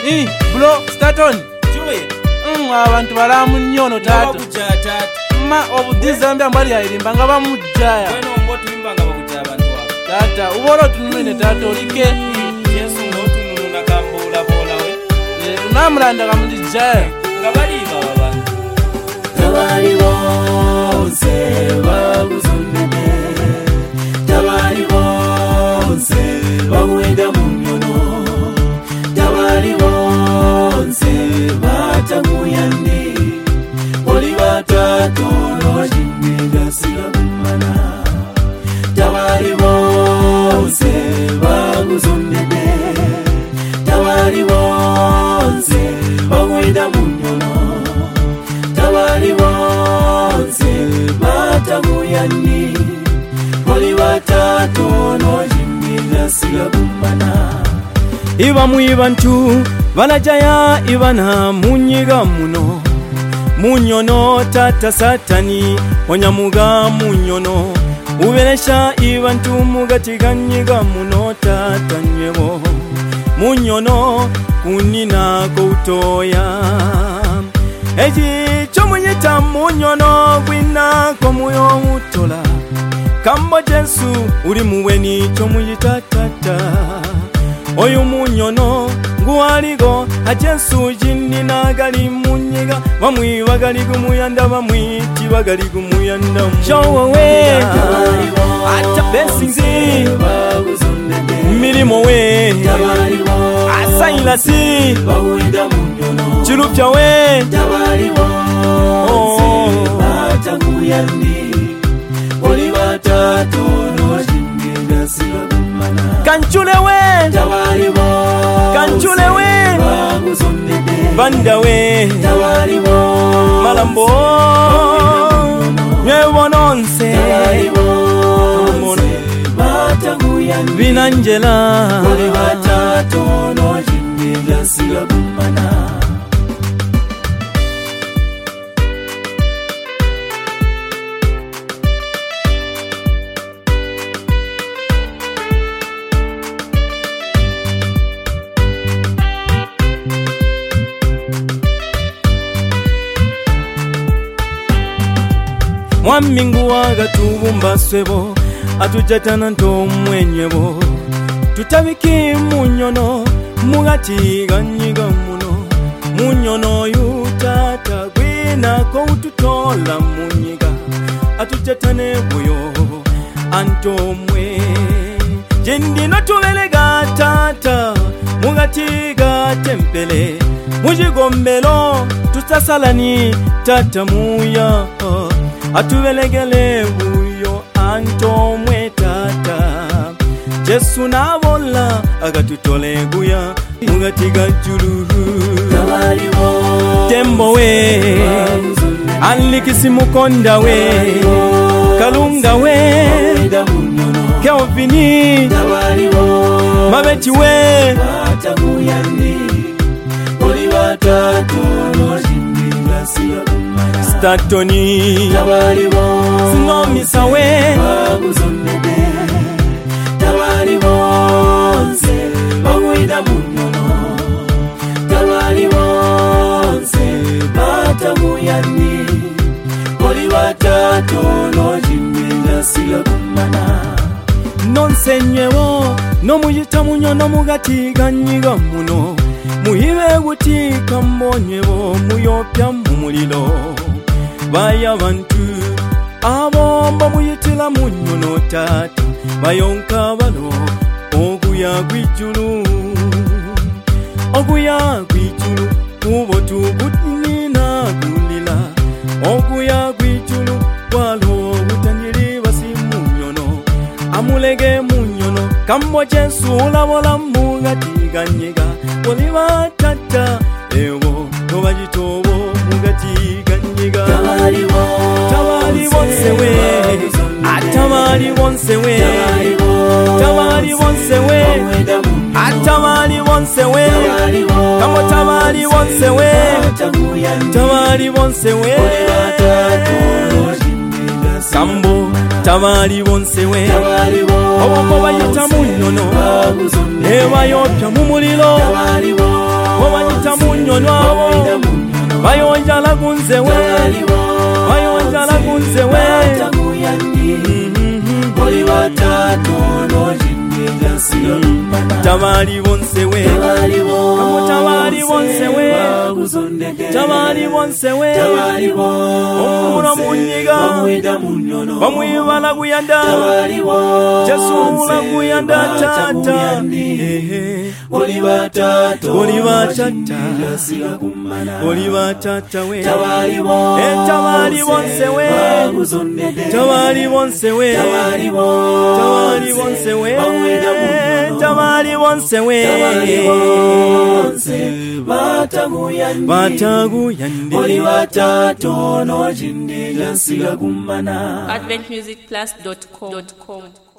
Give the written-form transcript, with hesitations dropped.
Bro, Staton. Abantu baramu nyono tata. Ma obudizambya mbali yayirimba nga bamujjaya. Weno mbotu imbanga bakujja abantu abo. Tata, ubolo tunwene tata olike. Yesu ngotu nuna kambula bola we. Tunamulanda kamujjaya. Nga baliba abantu. Tabali bonse baguzondede. Tabali bonse bagwenda mu nyono. Tabali bonse bataguyandi. Oli batatu n'ojimbiga sigagumana. Tabali bonse baguzondede. Tabali bonse bagwenda mu nyono. Tabali bonse bataguyandi. Oli batatu n'ojimbiga sigagumana. Iba muibantu banajaya ibana munyiga muno munyono tata satani onyamuga munyono uberesha ibantu mugatiganyiga muno tata nyebo munyono kunina koutoya eji chomunyita munyono gwina komuyo mutola kambo Jesu uri muweni chomuyita tata oyu munyono nguwaligo ajesu jindi nagali munyiga bamwi bagali gumuyanda bamwi tibagali gumuyanda show we ata blessings milimo we asaila si chilupya we oli batatu n'ojimbiga sigagumana. Kanchule we Kanchule we Banda we Malambo Nyewononse Binanjela oli batatu n'ojimbiga sigagumana. Mwamingu waga tubumba swebo atujatana nto mwenyebo tutabiki munyono mugati ganyiga muno munyono yutata gwina ko ututola munyiga atujatane buyo antomwe jendi no tubelega tata mugati ga tempele mujigombelo tutasalani tata muya atubelegele buyo antomwe tata Jesu nabola agatutole guya mugatiga juru tembo we alikisi mukonda we kalunga we keovini mabeti we oli batatu n'ojimbiga sigagumana. Statoni Tabali bonse sinomisa we baguzondede. Tabali bonse bagwenda mu nyono. Tabali bonse bataguyandi. Oli batatu n'ojimbiga sigagumana. nonsenyewo nomuyita munyono mugati ganyiga muno muhibe gutika mbonyewo muyopya mumulilo baya bantu abomba muyitila munyono tata bayonka balo oguya gwijulu kubo tugutinina gulila oguya gwijulu walo utanyiri basi munyono amulege munyono kambo Jesu ulabola mugati ganyiga oliba tata ewo tobajitobo mugati ganyiga tabali bonse we atabali bonse we tabali bonse we atabali bonse we kambo tabali bonse we tabali bonse we kambo tabali bonse we obo bayita munyono ebayopya mumulilo obanyita munyonwa bayonja lagunzewe bayonja lagunzewe oli batatu n'ojindiga siyokumana tabali bonsewe tabali bonsewe tabali bonsewe omura munyiga bamwibala guyanda jasula guyanda tata oli batatu oli batata oli batata we tabali bonsewe tabali bonsewe tabali bonsewe tabali bonsewe bataguyandi oli batatu n'ojindiga siga kumana adventmusicplus.com